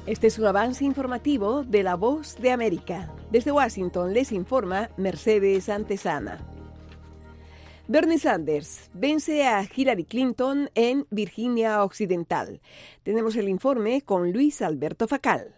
Este es un avance informativo de La Voz de América. Desde Washington les informa Mercedes Antesana. Bernie Sanders vence a Hillary Clinton en Virginia Occidental. Tenemos el informe con Luis Alberto Facal.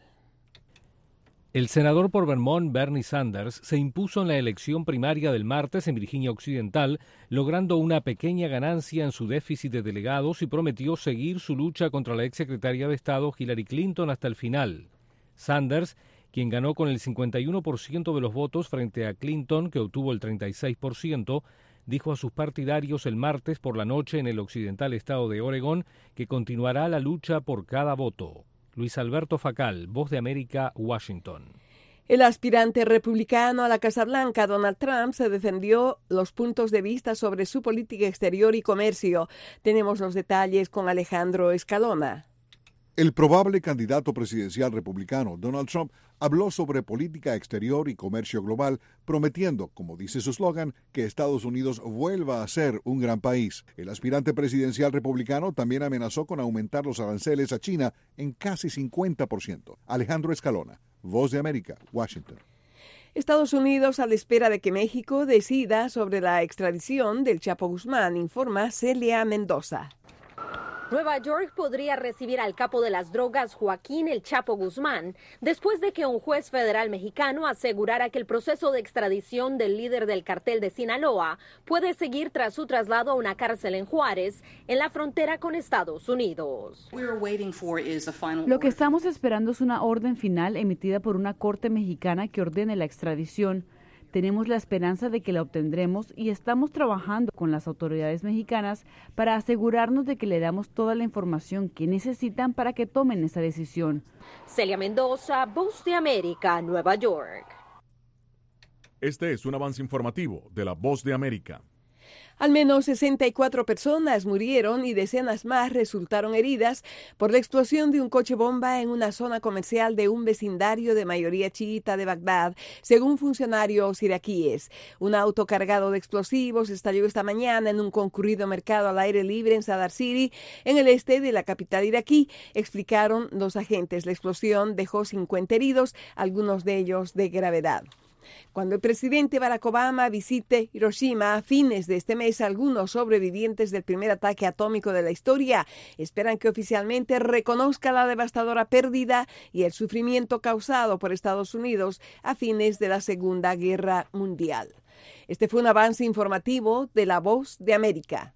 El senador por Vermont, Bernie Sanders, se impuso en la elección primaria del martes en Virginia Occidental, logrando una pequeña ganancia en su déficit de delegados y prometió seguir su lucha contra la exsecretaria de Estado Hillary Clinton hasta el final. Sanders, quien ganó con el 51% de los votos frente a Clinton, que obtuvo el 36%, dijo a sus partidarios el martes por la noche en el occidental estado de Oregón que continuará la lucha por cada voto. Luis Alberto Facal, Voz de América, Washington. El aspirante republicano a la Casa Blanca, Donald Trump, se defendió los puntos de vista sobre su política exterior y comercio. Tenemos los detalles con Alejandro Escalona. El probable candidato presidencial republicano Donald Trump habló sobre política exterior y comercio global, prometiendo, como dice su eslogan, que Estados Unidos vuelva a ser un gran país. El aspirante presidencial republicano también amenazó con aumentar los aranceles a China en casi 50%. Alejandro Escalona, Voz de América, Washington. Estados Unidos a la espera de que México decida sobre la extradición del Chapo Guzmán, informa Celia Mendoza. Nueva York podría recibir al capo de las drogas Joaquín El Chapo Guzmán después de que un juez federal mexicano asegurara que el proceso de extradición del líder del cartel de Sinaloa puede seguir tras su traslado a una cárcel en Juárez, en la frontera con Estados Unidos. Lo que estamos esperando es una orden final emitida por una corte mexicana que ordene la extradición. Tenemos la esperanza de que la obtendremos y estamos trabajando con las autoridades mexicanas para asegurarnos de que le damos toda la información que necesitan para que tomen esa decisión. Celia Mendoza, Voz de América, Nueva York. Este es un avance informativo de La Voz de América. Al menos 64 personas murieron y decenas más resultaron heridas por la explosión de un coche bomba en una zona comercial de un vecindario de mayoría chiita de Bagdad, según funcionarios iraquíes. Un auto cargado de explosivos estalló esta mañana en un concurrido mercado al aire libre en Sadr City, en el este de la capital iraquí, explicaron los agentes. La explosión dejó 50 heridos, algunos de ellos de gravedad. Cuando el presidente Barack Obama visite Hiroshima a fines de este mes, algunos sobrevivientes del primer ataque atómico de la historia esperan que oficialmente reconozca la devastadora pérdida y el sufrimiento causado por Estados Unidos a fines de la Segunda Guerra Mundial. Este fue un avance informativo de La Voz de América.